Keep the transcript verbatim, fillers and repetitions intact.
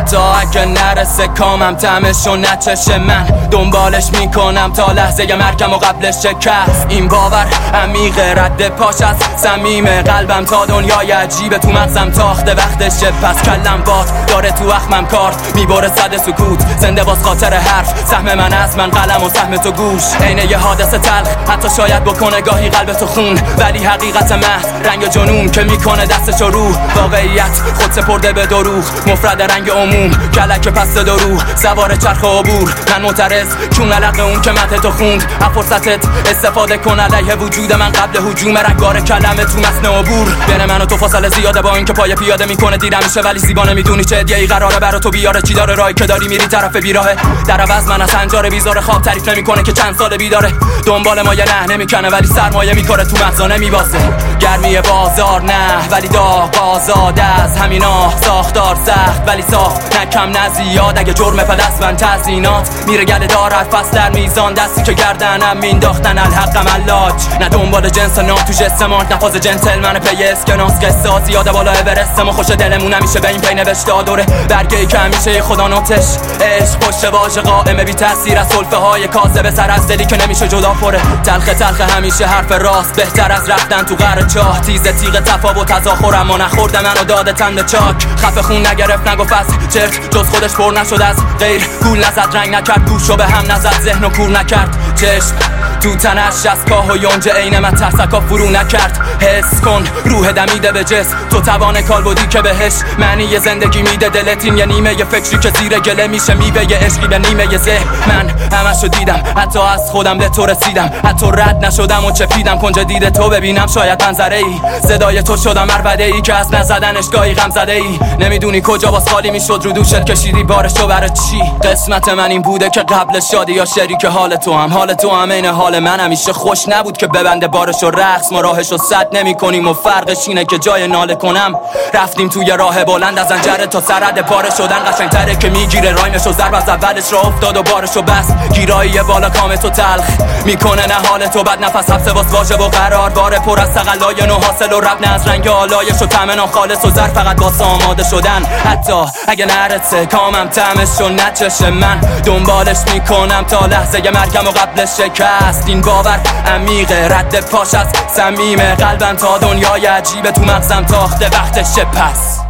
حتی اگه نرسه کامم طعمشو نچشه من دنبالش میکنم تا لحظه مرگم و قبلش شکست. این باور عمیقه رد پاش از صمیم قلبم تا دنیای عجیبه تو مغزم تاخته وقتشه پس کلم باد داره تو اخمم کارت میبره صد سکوت زنده باز خاطر حرف سهم من از من قلم و سهم تو گوش عینه یه حادثه تلخ حتی شاید بکنه گاهی قلب تو خون ولی حقیقت محض رنگ جنون که میکنه دستشو رو واقعیت خود سپرده به دروغ مفرد رنگ عموم کلک پس درو سوار چرخ عبور من معترض چون علق اون که مته تو خوند از فرصتت استفاده کن علیه وجود من قبل هجوم رنگار کلمه تو متن عبور بین من و تو فاصله زیاده با اینکه پای پیاده میکنه دیرم میشه ولی زیبا نمیدونی چه هدیه‌ای قراره برا تو بیاره چی داره راهی که داری میری طرف بیراهه در عوض من از سنجار بیزار خواب تعریف نمیکنه که چند سال بیداره دنبال ما یه نه نمیکنه ولی سرمایه میکاره تو مغزا نمیبازه گرمی بازار نه ولی داغ آزاد از همینا ساختار سخت ولی ساخت نه کم نه زیاد اگه جرم پدست من تزیینات میره گله دار هر فصل در میزان دستی که گردنم مینداختن الحقم علاج نه دنبال جنس نام تو جسمات نفاز جنتلمن پی اسکناس قصه زیاده بالا اورست ما خوش دلمون همیشه به این پی نوشته داره برگه که همیشه خدا ناتش عشق پشت واژه قائمه بی تاثیر از سلفه های کاذب سر از دلی که نمیشه جدا پره تلخ تلخ همیشه حرف راست بهتر از رفتن تو غر چاه تیز تیغ تفاوت تظاهر اما نخورده منو داده تن چاک خفه خون نگرفت نگفت از چرت جز خودش پر نشد از غیر گول نزد رنگ نکرد گوشو به هم نزد ذهن و کور نکرد چشم تو تنش از کاه و یونج عین من ترسکا فرو نکرد حس کن روح دمیده به جسم تو توان کال بودی که بهش معنی یه زندگی میده دلت این یه نیمه یه فکری که زیر گله میشه میوه یه عشقی به نیمه یه ذهن من همشو دیدم حتی از خودم به تو رسیدم حتی رد نشدم و چپیدم کنج دید تو ببینم شاید منظره ای صدای تو شدم عربده ای که از نزدنش گاهی غم زده ای نمیدونی کجا باز خالی میشد رو دوشت کشیدی بارشو برای چی قسمت من این بوده که قبل شادی یا شریک حال تو هم حال تو هم این حال من همیشه خوش نبود که ببنده بارشو رقص ما راهشو سد نمی کنیم و فرقش اینه که جای ناله کنم رفتیم توی راه بلند از انجره تا سرد بار شدن قشنگتره که میگیره رایمشو ضرب از اولش را افتاد و بارشو بس گیرایی بالا کام تو تلخ میکنه نه حال تو بد نفس حبس واس واژه و قرار بار پر از تقلای نو حاصل و رب نه از رنگ آلایش و طعم خالص و ظرف فقط واسه آماده شدن حتی اگه نرسه کامم طعمشو نچشه من دنبالش میکنم تا لحظه مرگم و قبلش شکست این باور عمیقه رد پاش از صمیم قلبم تا دنیای عجیبه تو مغزم تاخته وقتشه پس